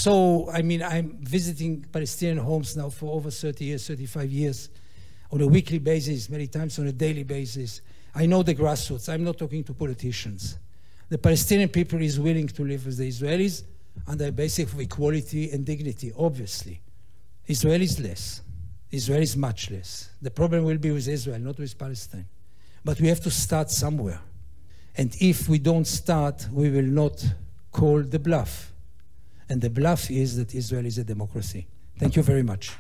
So, I mean, I'm visiting Palestinian homes now for over 30 years, 35 years, on a weekly basis, many times on a daily basis. I know the grassroots. I'm not talking to politicians. The Palestinian people is willing to live with the Israelis under a basis of equality and dignity, obviously. Israel is less. Israel is much less. The problem will be with Israel, not with Palestine. But we have to start somewhere. And if we don't start, we will not call the bluff. And the bluff is that Israel is a democracy. Thank you very much.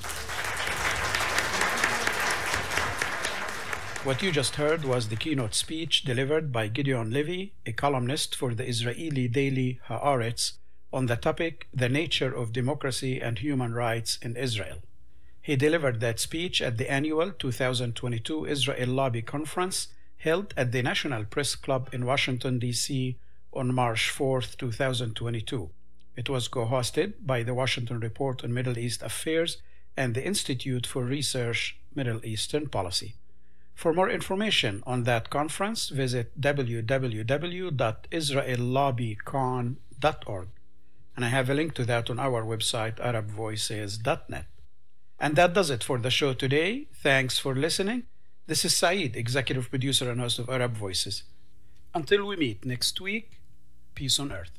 What you just heard was the keynote speech delivered by Gideon Levy, a columnist for the Israeli daily Haaretz, on the topic, The Nature of Democracy and Human Rights in Israel. He delivered that speech at the annual 2022 Israel Lobby Conference held at the National Press Club in Washington, D.C. on March 4, 2022. It was co-hosted by the Washington Report on Middle East Affairs and the Institute for Research Middle Eastern Policy. For more information on that conference, visit www.israellobbycon.org. And I have a link to that on our website, arabvoices.net. And that does it for the show today. Thanks for listening. This is Saeed, executive producer and host of Arab Voices. Until we meet next week, peace on earth.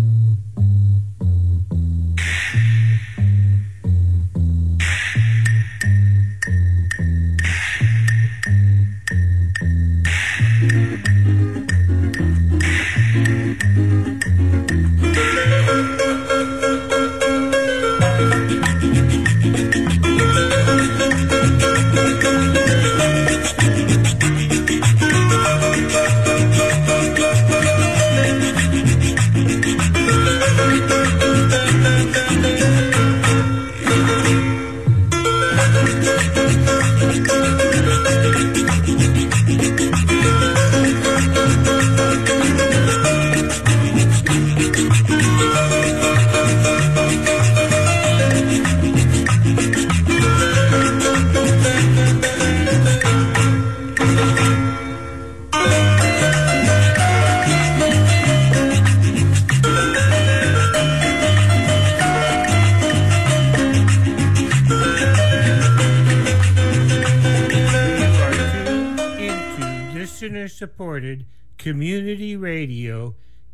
Supported community radio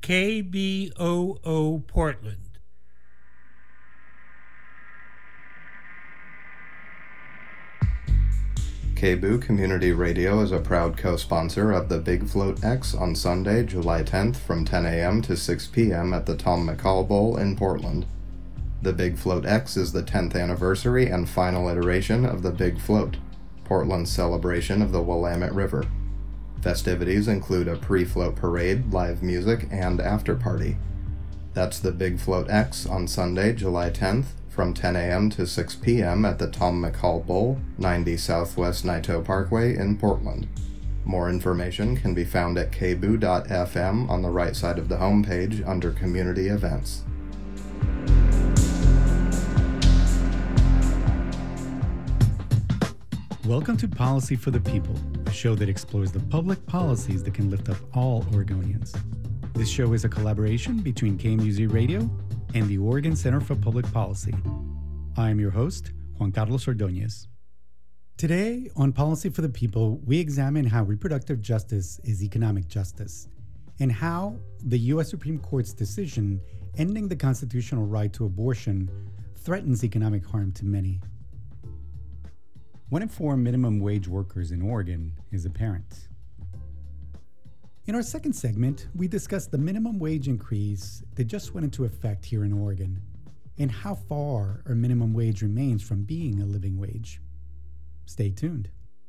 KBOO Portland. KBOO Community Radio is a proud co-sponsor of the Big Float X on Sunday, July 10th from 10 a.m. to 6 p.m. at the Tom McCall Bowl in Portland. The Big Float X is the 10th anniversary and final iteration of the Big Float, Portland's celebration of the Willamette River. Festivities include a pre-float parade, live music, and after-party. That's the Big Float X on Sunday, July 10th, from 10 a.m. to 6 p.m. at the Tom McCall Bowl, 90 Southwest Naito Parkway in Portland. More information can be found at kboo.fm on the right side of the homepage under Community Events. Welcome to Policy for the People, a show that explores the public policies that can lift up all Oregonians. This show is a collaboration between KMUZ Radio and the Oregon Center for Public Policy. I am your host, Juan Carlos Ordóñez. Today, on Policy for the People, we examine how reproductive justice is economic justice, and how the U.S. Supreme Court's decision ending the constitutional right to abortion threatens economic harm to many. One in four minimum wage workers in Oregon is a parent. In our second segment, we discuss the minimum wage increase that just went into effect here in Oregon and how far our minimum wage remains from being a living wage. Stay tuned.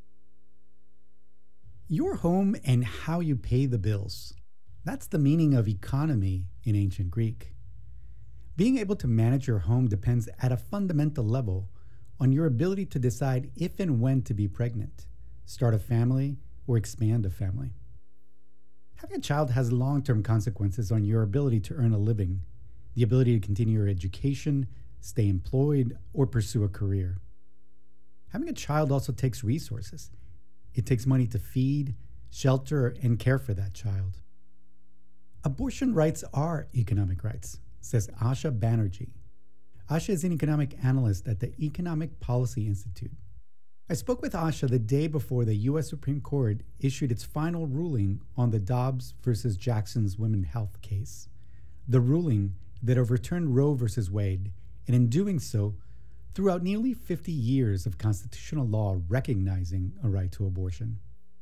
Your home and how you pay the bills. That's the meaning of economy in ancient Greek. Being able to manage your home depends at a fundamental level on your ability to decide if and when to be pregnant, start a family, or expand a family. Having a child has long-term consequences on your ability to earn a living, the ability to continue your education, stay employed, or pursue a career. Having a child also takes resources. It takes money to feed, shelter, and care for that child. Abortion rights are economic rights. says Asha Banerjee. Asha is an economic analyst at the Economic Policy Institute. I spoke with Asha the day before the U.S. Supreme Court issued its final ruling on the Dobbs versus Jackson's women's health case, the ruling that overturned Roe versus Wade, and in doing so, threw out nearly 50 years of constitutional law recognizing a right to abortion.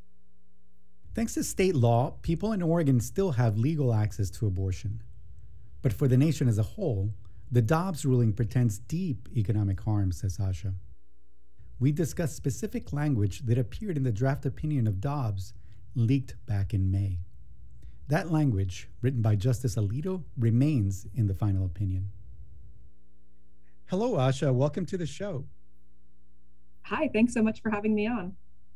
Thanks to state law, people in Oregon still have legal access to abortion. But for the nation as a whole, the Dobbs ruling portends deep economic harm, says Asha. We discuss specific language that appeared in the draft opinion of Dobbs, leaked back in May. That language, written by Justice Alito, remains in the final opinion. Hello, Asha. Welcome to the show. Hi, thanks so much for having me on.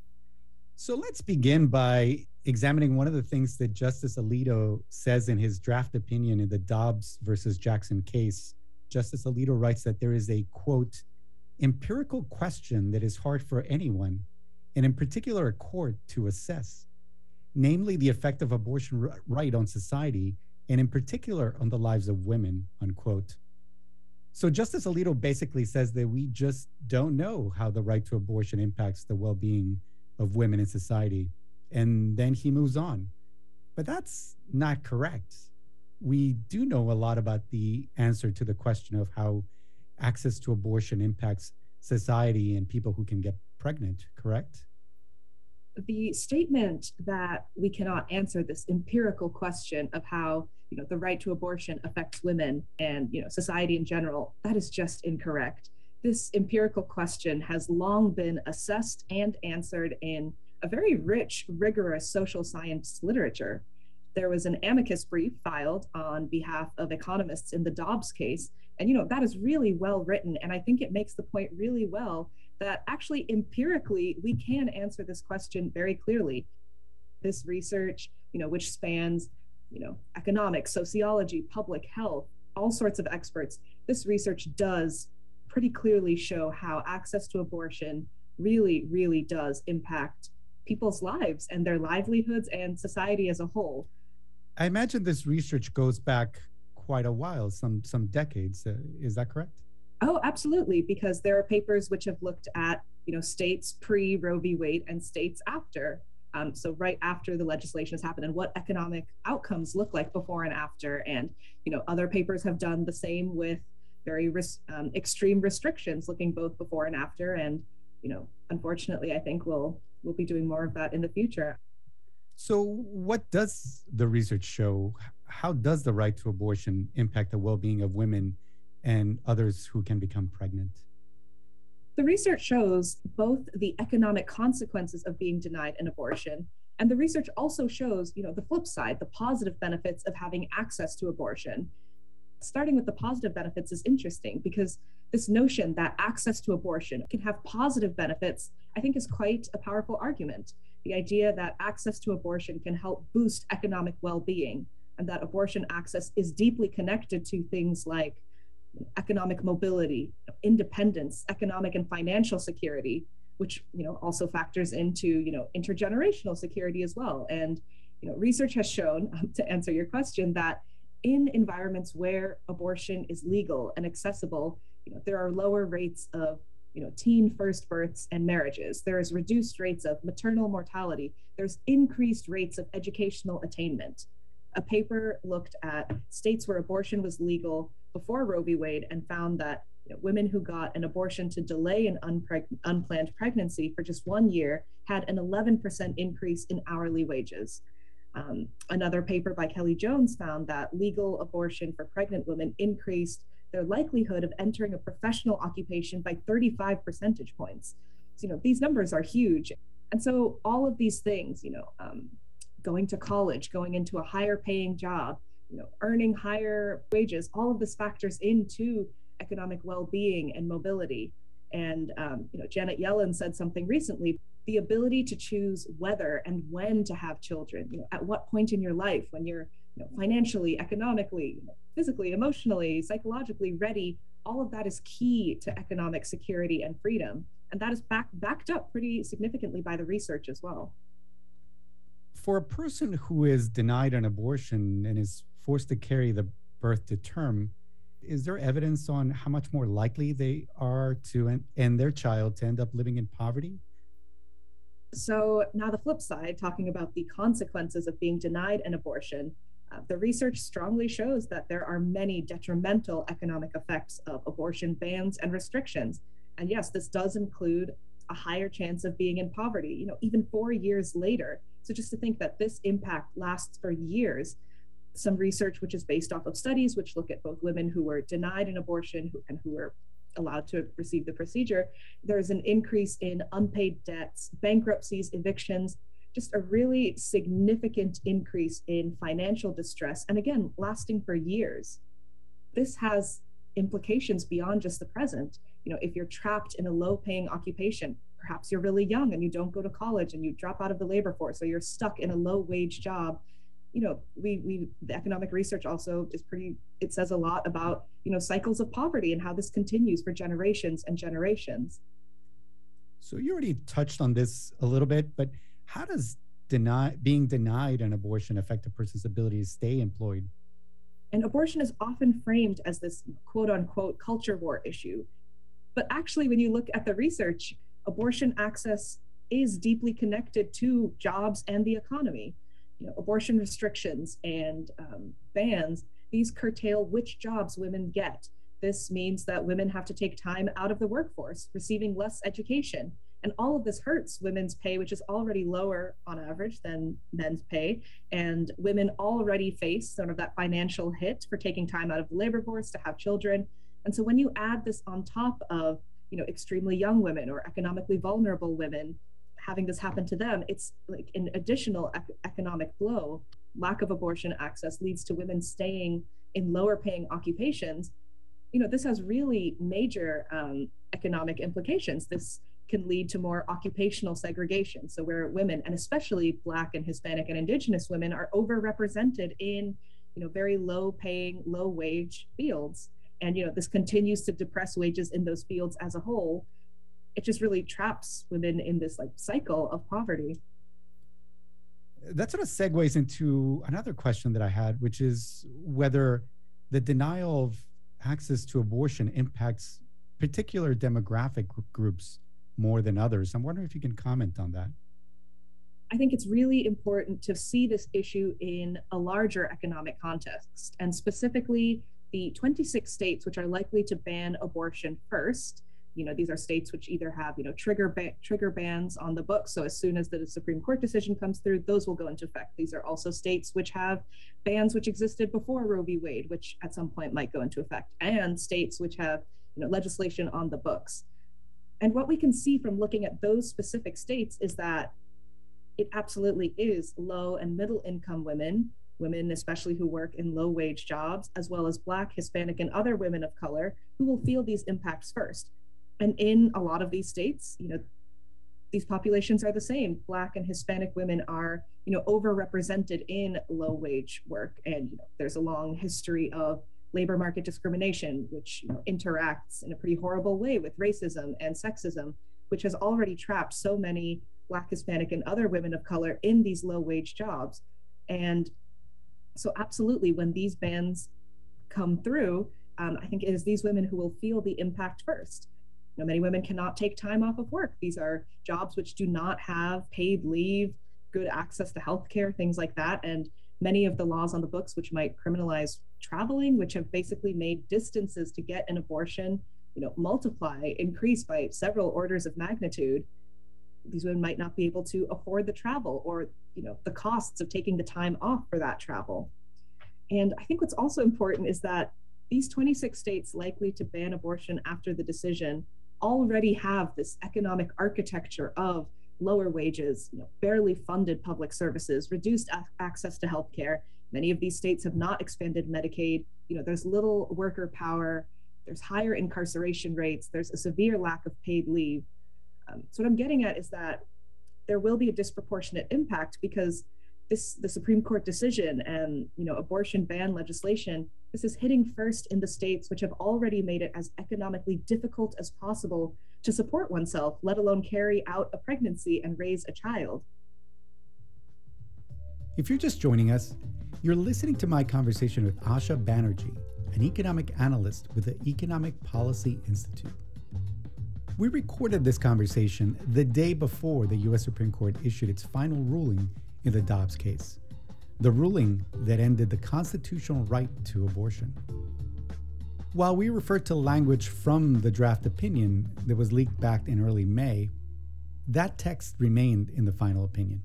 So let's begin by examining one of the things that Justice Alito says in his draft opinion in the Dobbs versus Jackson case. Justice Alito writes that there is a, quote, empirical question that is hard for anyone, and in particular a court, to assess, namely the effect of abortion right on society, and in particular on the lives of women, unquote. So Justice Alito basically says that we just don't know how the right to abortion impacts the well-being of women in society. And then he moves on. But that's not correct. We do know a lot about the answer to the question of how access to abortion impacts society and people who can get pregnant, correct? The statement that we cannot answer this empirical question of how the right to abortion affects women and society in general, that is just incorrect. This empirical question has long been assessed and answered in a very rich, rigorous social science literature. There was an amicus brief filed on behalf of economists in the Dobbs case, and that is really well written, and I think it makes the point really well that actually empirically we can answer this question very clearly. This research, which spans economics, sociology, public health, all sorts of experts, this research does pretty clearly show how access to abortion really, really does impact people's lives and their livelihoods and society as a whole. I imagine this research goes back quite a while, some decades. Is that correct? Oh, absolutely, because there are papers which have looked at, states pre-Roe v. Wade and states after. So right after the legislation has happened and what economic outcomes look like before and after. And, other papers have done the same with very extreme restrictions looking both before and after. And, unfortunately, I think we'll be doing more of that in the future. So what does the research show? How does the right to abortion impact the well-being of women and others who can become pregnant? The research shows both the economic consequences of being denied an abortion, and the research also shows, the flip side, the positive benefits of having access to abortion. Starting with the positive benefits is interesting because this notion that access to abortion can have positive benefits, I think, is quite a powerful argument. The idea that access to abortion can help boost economic well-being and that abortion access is deeply connected to things like economic mobility, independence, economic and financial security, which also factors into intergenerational security as well. And research has shown, to answer your question, that in environments where abortion is legal and accessible, there are lower rates of teen first births and marriages. There is reduced rates of maternal mortality. There's increased rates of educational attainment. A paper looked at states where abortion was legal before Roe v. Wade and found that women who got an abortion to delay an unplanned pregnancy for just 1 year had an 11% increase in hourly wages. Another paper by Kelly Jones found that legal abortion for pregnant women increased their likelihood of entering a professional occupation by 35 percentage points. So, these numbers are huge. And so all of these things, going to college, going into a higher paying job, earning higher wages, all of this factors into economic well-being and mobility. And, Janet Yellen said something recently, the ability to choose whether and when to have children, at what point in your life, when you're financially, economically, physically, emotionally, psychologically ready, all of that is key to economic security and freedom. And that is backed up pretty significantly by the research as well. For a person who is denied an abortion and is forced to carry the birth to term, is there evidence on how much more likely they are to and their child to end up living in poverty? So now the flip side, talking about the consequences of being denied an abortion, the research strongly shows that there are many detrimental economic effects of abortion bans and restrictions. And yes, this does include a higher chance of being in poverty, even 4 years later. So just to think that this impact lasts for years, some research which is based off of studies which look at both women who were denied an abortion and who were allowed to receive the procedure, there's an increase in unpaid debts, bankruptcies, evictions, just a really significant increase in financial distress, and again, lasting for years. This has implications beyond just the present. If you're trapped in a low-paying occupation, perhaps you're really young and you don't go to college and you drop out of the labor force, or you're stuck in a low-wage job. The economic research also it says a lot about, cycles of poverty and how this continues for generations and generations. So you already touched on this a little bit, but how does being denied an abortion affect a person's ability to stay employed? And abortion is often framed as this quote unquote culture war issue. But actually, when you look at the research, abortion access is deeply connected to jobs and the economy. Abortion restrictions and bans, these curtail which jobs women get. This means that women have to take time out of the workforce, receiving less education. And all of this hurts women's pay, which is already lower on average than men's pay. And women already face sort of that financial hit for taking time out of the labor force to have children. And so when you add this on top of, extremely young women or economically vulnerable women, having this happen to them, it's like an additional economic blow. Lack of abortion access leads to women staying in lower paying occupations. This has really major economic implications. This can lead to more occupational segregation. So where women, and especially Black and Hispanic and Indigenous women, are overrepresented in, very low paying, low wage fields. And, this continues to depress wages in those fields as a whole. It just really traps women in this cycle of poverty. That sort of segues into another question that I had, which is whether the denial of access to abortion impacts particular demographic groups more than others. I'm wondering if you can comment on that. I think it's really important to see this issue in a larger economic context, and specifically the 26 states which are likely to ban abortion first. These are states which either have, trigger bans on the books. So as soon as the Supreme Court decision comes through, those will go into effect. These are also states which have bans which existed before Roe v. Wade, which at some point might go into effect, and states which have, legislation on the books. And what we can see from looking at those specific states is that it absolutely is low and middle income women especially who work in low wage jobs, as well as Black, Hispanic, and other women of color who will feel these impacts first. And in a lot of these states, these populations are the same. Black and Hispanic women are, overrepresented in low wage work. And there's a long history of labor market discrimination, which interacts in a pretty horrible way with racism and sexism, which has already trapped so many Black, Hispanic, and other women of color in these low wage jobs. And so absolutely, when these bans come through, I think it is these women who will feel the impact first. Many women cannot take time off of work. These are jobs which do not have paid leave, good access to healthcare, things like that. And many of the laws on the books which might criminalize traveling, which have basically made distances to get an abortion, increase by several orders of magnitude. These women might not be able to afford the travel or, the costs of taking the time off for that travel. And I think what's also important is that these 26 states likely to ban abortion after the decision already have this economic architecture of lower wages, barely funded public services, reduced access to healthcare. Many of these states have not expanded Medicaid. There's little worker power, there's higher incarceration rates, there's a severe lack of paid leave. So what I'm getting at is that there will be a disproportionate impact because the Supreme Court decision and abortion ban legislation, this is hitting first in the states which have already made it as economically difficult as possible to support oneself, let alone carry out a pregnancy and raise a child. If you're just joining us, You're listening to my conversation with Asha Banerjee, an economic analyst with the Economic Policy Institute. We recorded this conversation the day before the U.S. Supreme Court issued its final ruling in the Dobbs case, the ruling that ended the constitutional right to abortion. While we referred to language from the draft opinion that was leaked back in early May, that text remained in the final opinion.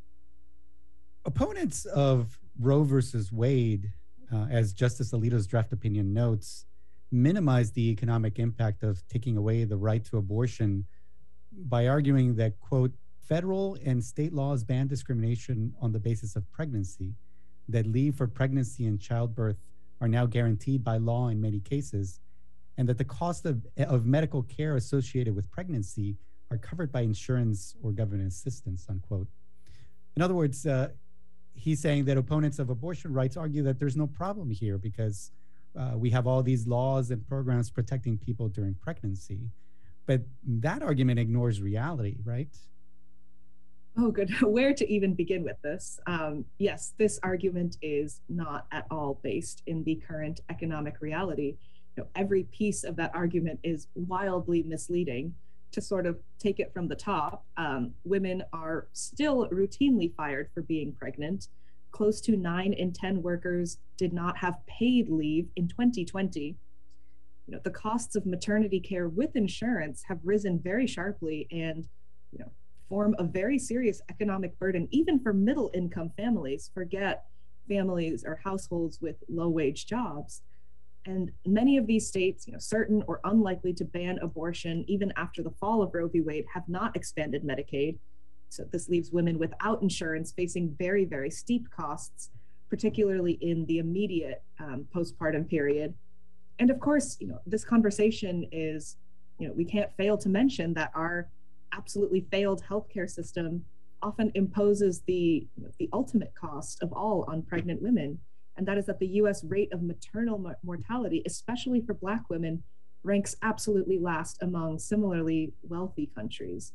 Opponents of Roe versus Wade, as Justice Alito's draft opinion notes, minimize the economic impact of taking away the right to abortion by arguing that, quote, federal and state laws ban discrimination on the basis of pregnancy, that leave for pregnancy and childbirth are now guaranteed by law in many cases, and that the cost of medical care associated with pregnancy are covered by insurance or government assistance, unquote. In other words, he's saying that opponents of abortion rights argue that there's no problem here because we have all these laws and programs protecting people during pregnancy. But that argument ignores reality, right? Oh, good. Where to even begin with this? Yes, this argument is not at all based in the current economic reality. Every piece of that argument is wildly misleading. To sort of take it from the top, women are still routinely fired for being pregnant. Close to 9 in 10 workers did not have paid leave in 2020. The costs of maternity care with insurance have risen very sharply and, form a very serious economic burden, even for middle income families. Forget families or households with low wage jobs. And many of these states, certain or unlikely to ban abortion even after the fall of Roe v. Wade, have not expanded Medicaid. So this leaves women without insurance facing very, very steep costs, particularly in the immediate postpartum period. And of course, this conversation is, we can't fail to mention that our absolutely failed healthcare system often imposes the ultimate cost of all on pregnant women. And that is that the US rate of maternal mortality, especially for Black women, ranks absolutely last among similarly wealthy countries.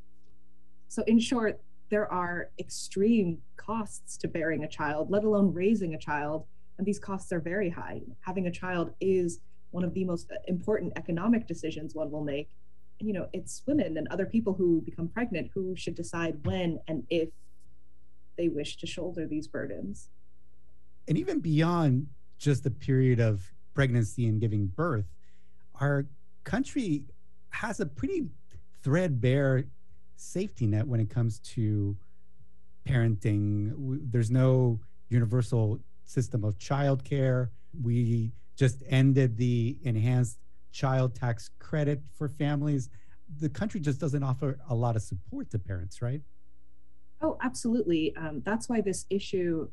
So in short, there are extreme costs to bearing a child, let alone raising a child, and these costs are very high. Having a child is one of the most important economic decisions one will make. And, it's women and other people who become pregnant who should decide when and if they wish to shoulder these burdens. And even beyond just the period of pregnancy and giving birth, our country has a pretty threadbare safety net when it comes to parenting. There's no universal system of childcare. We just ended the enhanced child tax credit for families. The country just doesn't offer a lot of support to parents, right? Oh, absolutely. That's why this issue,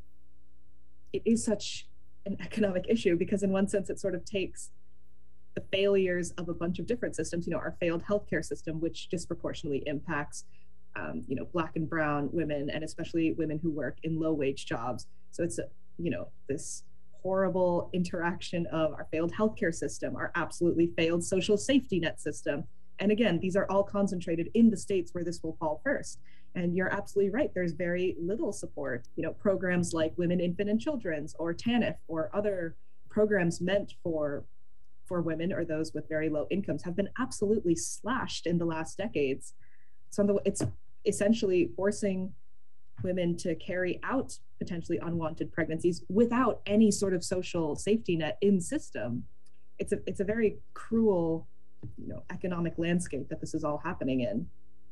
it is such an economic issue, because in one sense, it sort of takes the failures of a bunch of different systems, our failed healthcare system, which disproportionately impacts, Black and brown women, and especially women who work in low wage jobs. So it's, this horrible interaction of our failed healthcare system, our absolutely failed social safety net system. And again, these are all concentrated in the states where this will fall first. And you're absolutely right. There's very little support. Programs like Women, Infant, and Children's, or TANF, or other programs meant for women or those with very low incomes have been absolutely slashed in the last decades. So it's essentially forcing women to carry out potentially unwanted pregnancies without any sort of social safety net in system. It's a very cruel, economic landscape that this is all happening in.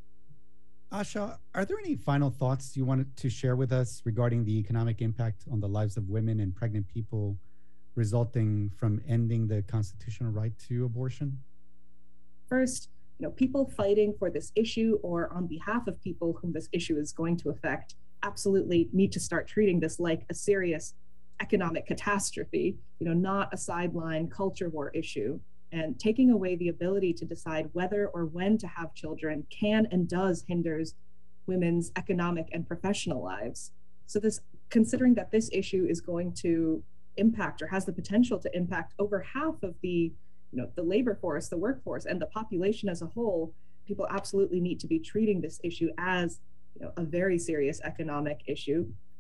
Asha, are there any final thoughts you wanted to share with us regarding the economic impact on the lives of women and pregnant people resulting from ending the constitutional right to abortion? First, people fighting for this issue or on behalf of people whom this issue is going to affect absolutely need to start treating this like a serious economic catastrophe, not a sideline culture war issue. And taking away the ability to decide whether or when to have children can and does hinders women's economic and professional lives. So considering that this issue is going to impact or has the potential to impact over half of the labor force, the workforce, and the population as a whole, people absolutely need to be treating this issue as a very serious economic issue.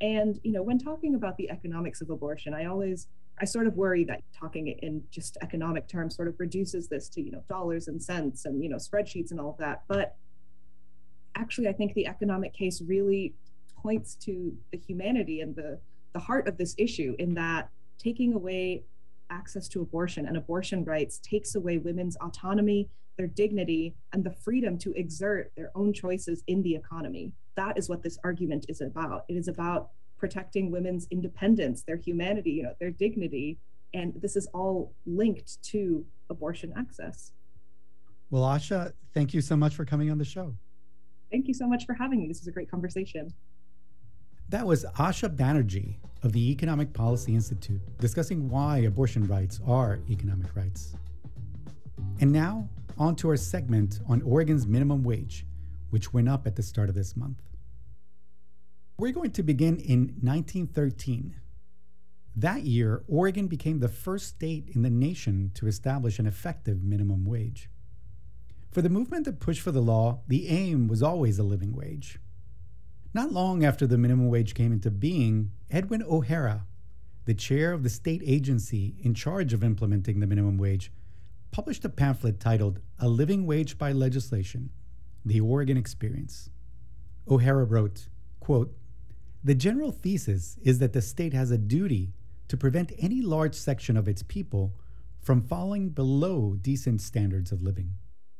And, when talking about the economics of abortion, I sort of worry that talking in just economic terms sort of reduces this to, dollars and cents and, spreadsheets and all of that. But actually, I think the economic case really points to the humanity and the heart of this issue, in that taking away access to abortion and abortion rights takes away women's autonomy, their dignity, and the freedom to exert their own choices in the economy. That is what this argument is about. It is about protecting women's independence, their humanity, their dignity, and this is all linked to abortion access. Well, Asha, thank you so much for coming on the show. Thank you so much for having me. This was a great conversation. That was Asha Banerjee of the Economic Policy Institute discussing why abortion rights are economic rights. And now, on to our segment on Oregon's minimum wage, which went up at the start of this month. We're going to begin in 1913. That year, Oregon became the first state in the nation to establish an effective minimum wage. For the movement that pushed for the law, the aim was always a living wage. Not long after the minimum wage came into being, Edwin O'Hara, the chair of the state agency in charge of implementing the minimum wage, published a pamphlet titled A Living Wage by Legislation, The Oregon Experience. O'Hara wrote, quote, "The general thesis is that the state has a duty to prevent any large section of its people from falling below decent standards of living."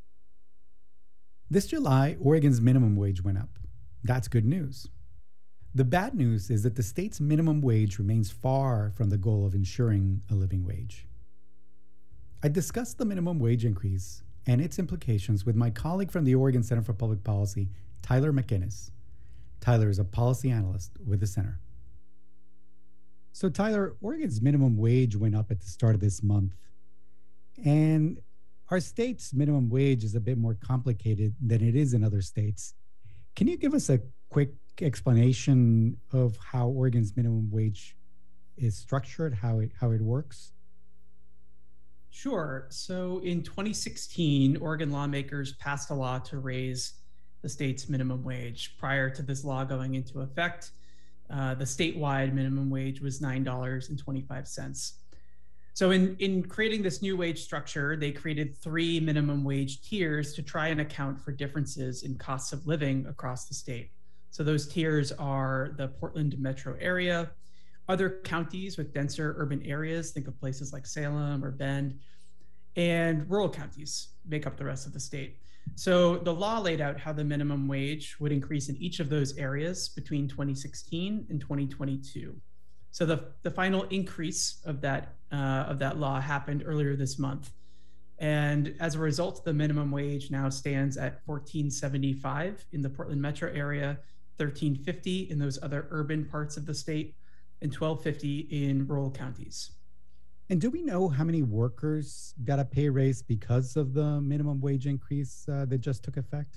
This July, Oregon's minimum wage went up. That's good news. The bad news is that the state's minimum wage remains far from the goal of ensuring a living wage. I discussed the minimum wage increase and its implications with my colleague from the Oregon Center for Public Policy, Tyler McInnes. Tyler is a policy analyst with the center. So Tyler, Oregon's minimum wage went up at the start of this month. And our state's minimum wage is a bit more complicated than it is in other states. Can you give us a quick explanation of how Oregon's minimum wage is structured, how it works? Sure. So in 2016, Oregon lawmakers passed a law to raise the state's minimum wage. Prior to this law going into effect, the statewide minimum wage was $9.25. So in creating this new wage structure, they created 3 minimum wage tiers to try and account for differences in costs of living across the state. So those tiers are the Portland metro area, other counties with denser urban areas, think of places like Salem or Bend, and rural counties make up the rest of the state. So the law laid out how the minimum wage would increase in each of those areas between 2016 and 2022. So the final increase of that law happened earlier this month. And as a result, the minimum wage now stands at $14.75 in the Portland metro area, $13.50 in those other urban parts of the state, and $12.50 in rural counties. And do we know how many workers got a pay raise because of the minimum wage increase that just took effect?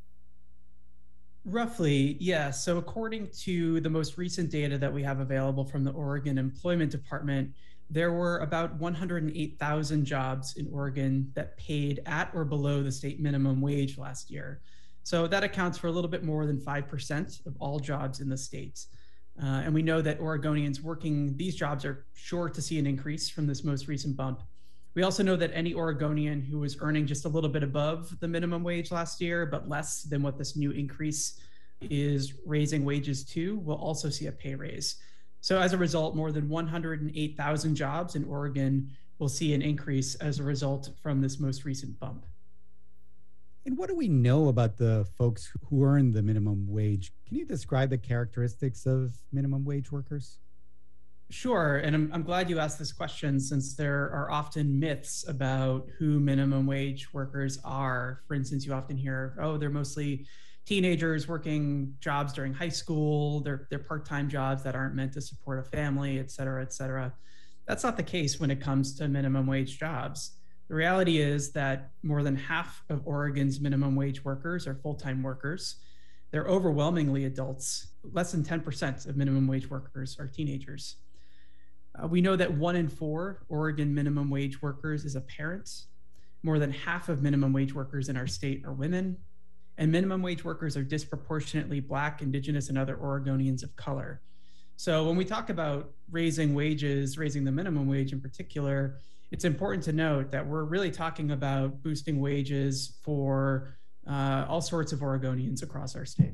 Roughly, yes. So according to the most recent data that we have available from the Oregon Employment Department, there were about 108,000 jobs in Oregon that paid at or below the state minimum wage last year. So that accounts for a little bit more than 5% of all jobs in the state. And we know that Oregonians working these jobs are sure to see an increase from this most recent bump. We also know that any Oregonian who was earning just a little bit above the minimum wage last year, but less than what this new increase is raising wages to, will also see a pay raise. So as a result, more than 108,000 jobs in Oregon will see an increase as a result from this most recent bump. And what do we know about the folks who earn the minimum wage? Can you describe the characteristics of minimum wage workers? Sure, and I'm glad you asked this question, since there are often myths about who minimum wage workers are. For instance, you often hear, oh, they're mostly teenagers working jobs during high school, they're part-time jobs that aren't meant to support a family, et cetera, et cetera. That's not the case when it comes to minimum wage jobs. The reality is that more than half of Oregon's minimum wage workers are full-time workers. They're overwhelmingly adults. Less than 10% of minimum wage workers are teenagers. We know that 1 in 4 Oregon minimum wage workers is a parent. More than half of minimum wage workers in our state are women. And minimum wage workers are disproportionately Black, Indigenous, and other Oregonians of color. So when we talk about raising wages, raising the minimum wage in particular, it's important to note that we're really talking about boosting wages for all sorts of Oregonians across our state.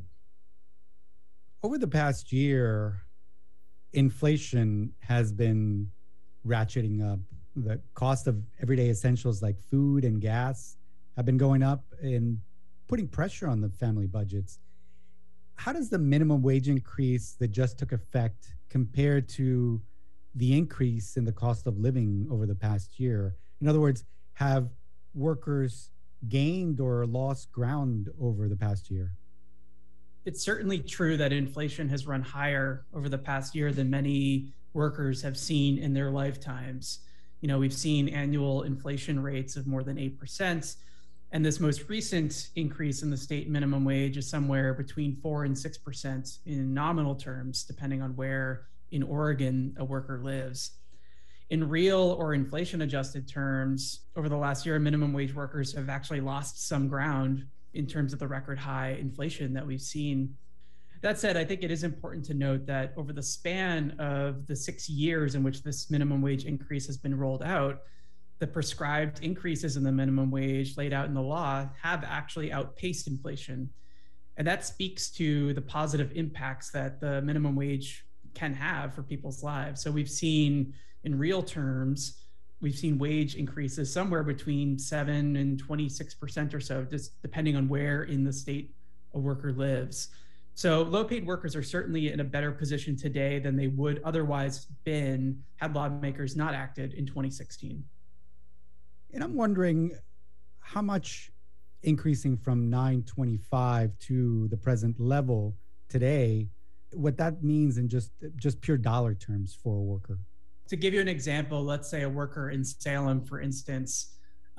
Over the past year, inflation has been ratcheting up. The cost of everyday essentials like food and gas have been going up and putting pressure on the family budgets. How does the minimum wage increase that just took effect compare to the increase in the cost of living over the past year? In other words, have workers gained or lost ground over the past year? It's certainly true that inflation has run higher over the past year than many workers have seen in their lifetimes. You know, we've seen annual inflation rates of more than 8%. And this most recent increase in the state minimum wage is somewhere between 4 and 6% in nominal terms, depending on where in Oregon a worker lives. In real or inflation adjusted terms, over the last year, minimum wage workers have actually lost some ground in terms of the record high inflation that we've seen. That said, I think it is important to note that over the span of the 6 years in which this minimum wage increase has been rolled out, the prescribed increases in the minimum wage laid out in the law have actually outpaced inflation. And that speaks to the positive impacts that the minimum wage can have for people's lives. So we've seen, in real terms, we've seen wage increases somewhere between 7 and 26% or so, just depending on where in the state a worker lives. So low-paid workers are certainly in a better position today than they would otherwise been had lawmakers not acted in 2016. And I'm wondering how much increasing from $9.25 to the present level today, what that means in just pure dollar terms for a worker. To give you an example, let's say a worker in Salem, for instance,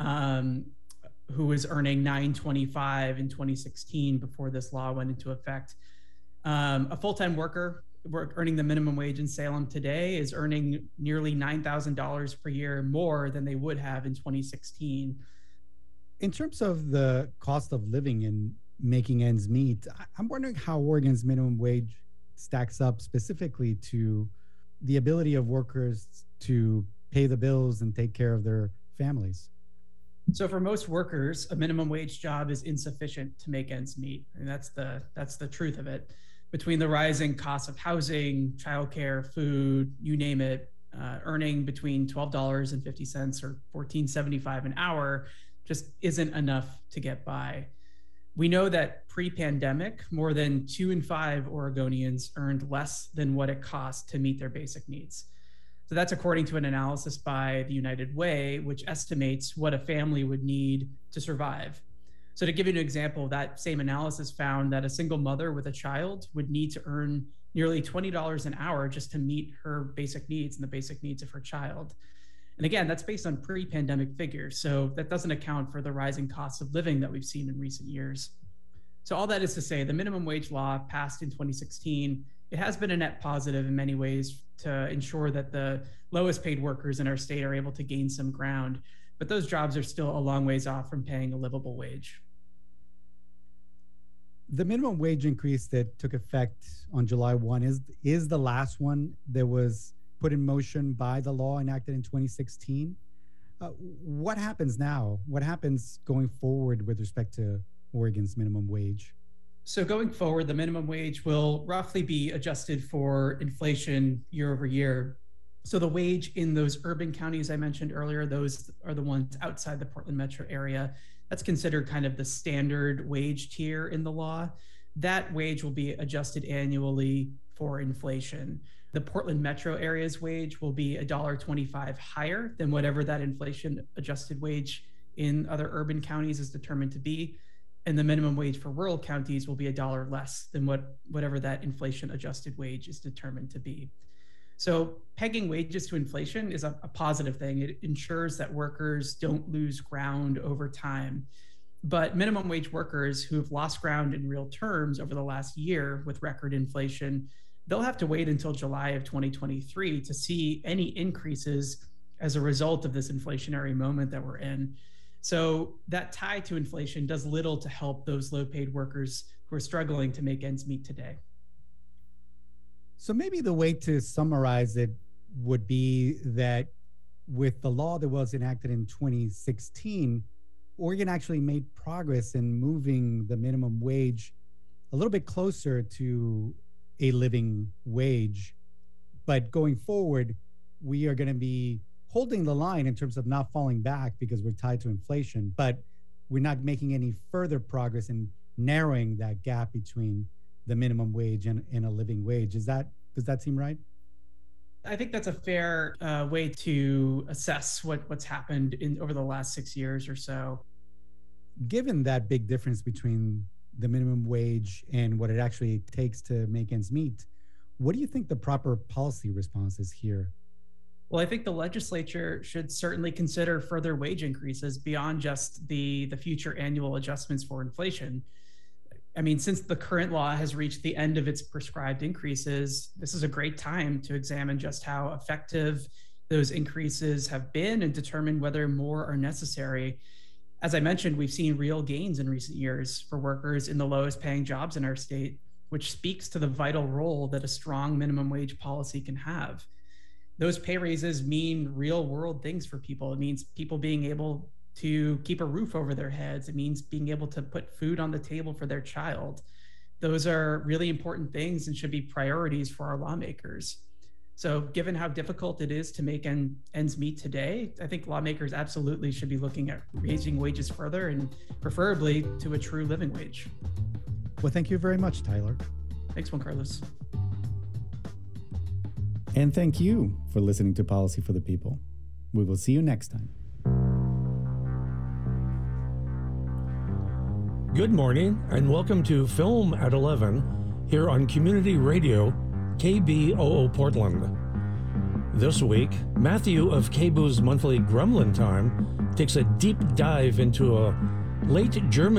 who was earning $9.25 in 2016 before this law went into effect. A full-time worker earning the minimum wage in Salem today is earning nearly $9,000 per year more than they would have in 2016. In terms of the cost of living and making ends meet, I'm wondering how Oregon's minimum wage stacks up specifically to the ability of workers to pay the bills and take care of their families. So for most workers, a minimum wage job is insufficient to make ends meet. And that's the truth of it. Between the rising costs of housing, childcare, food, you name it, earning between $12.50 or $14.75 an hour just isn't enough to get by. We know that pre-pandemic, more than 2 in 5 Oregonians earned less than what it cost to meet their basic needs. So that's according to an analysis by the United Way, which estimates what a family would need to survive. So to give you an example, that same analysis found that a single mother with a child would need to earn nearly $20 an hour just to meet her basic needs and the basic needs of her child. And again, that's based on pre-pandemic figures. So that doesn't account for the rising costs of living that we've seen in recent years. So all that is to say, the minimum wage law passed in 2016, it has been a net positive in many ways to ensure that the lowest paid workers in our state are able to gain some ground, but those jobs are still a long ways off from paying a livable wage. The minimum wage increase that took effect on July 1 is the last one that was put in motion by the law enacted in 2016. What happens now? What happens going forward with respect to Oregon's minimum wage? So going forward, the minimum wage will roughly be adjusted for inflation year over year. So the wage in those urban counties I mentioned earlier, those are the ones outside the Portland metro area. That's considered kind of the standard wage tier in the law. That wage will be adjusted annually for inflation. The Portland metro area's wage will be $1.25 higher than whatever that inflation adjusted wage in other urban counties is determined to be. And the minimum wage for rural counties will be $1 less than whatever that inflation adjusted wage is determined to be. So pegging wages to inflation is a positive thing. It ensures that workers don't lose ground over time. But minimum wage workers who have lost ground in real terms over the last year with record inflation, they'll have to wait until July of 2023 to see any increases as a result of this inflationary moment that we're in. So that tie to inflation does little to help those low-paid workers who are struggling to make ends meet today. So maybe the way to summarize it would be that with the law that was enacted in 2016, Oregon actually made progress in moving the minimum wage a little bit closer to a living wage. But going forward, we are going to be holding the line in terms of not falling back because we're tied to inflation, but we're not making any further progress in narrowing that gap between the minimum wage and a living wage. Does that seem right? I think that's a fair way to assess what's happened over the last 6 years or so. Given that big difference between the minimum wage and what it actually takes to make ends meet, what do you think the proper policy response is here? Well, I think the legislature should certainly consider further wage increases beyond just the future annual adjustments for inflation. I mean, since the current law has reached the end of its prescribed increases, this is a great time to examine just how effective those increases have been and determine whether more are necessary. As I mentioned, we've seen real gains in recent years for workers in the lowest paying jobs in our state, which speaks to the vital role that a strong minimum wage policy can have. Those pay raises mean real world things for people. It means people being able to keep a roof over their heads. It means being able to put food on the table for their child. Those are really important things and should be priorities for our lawmakers. So given how difficult it is to make ends meet today, I think lawmakers absolutely should be looking at raising wages further and preferably to a true living wage. Well, thank you very much, Tyler. Thanks, Juan Carlos. And thank you for listening to Policy for the People. We will see you next time. Good morning and welcome to Film at 11 here on Community Radio, KBOO Portland. This week, Matthew of KBOO's monthly Gremlin Time takes a deep dive into a late German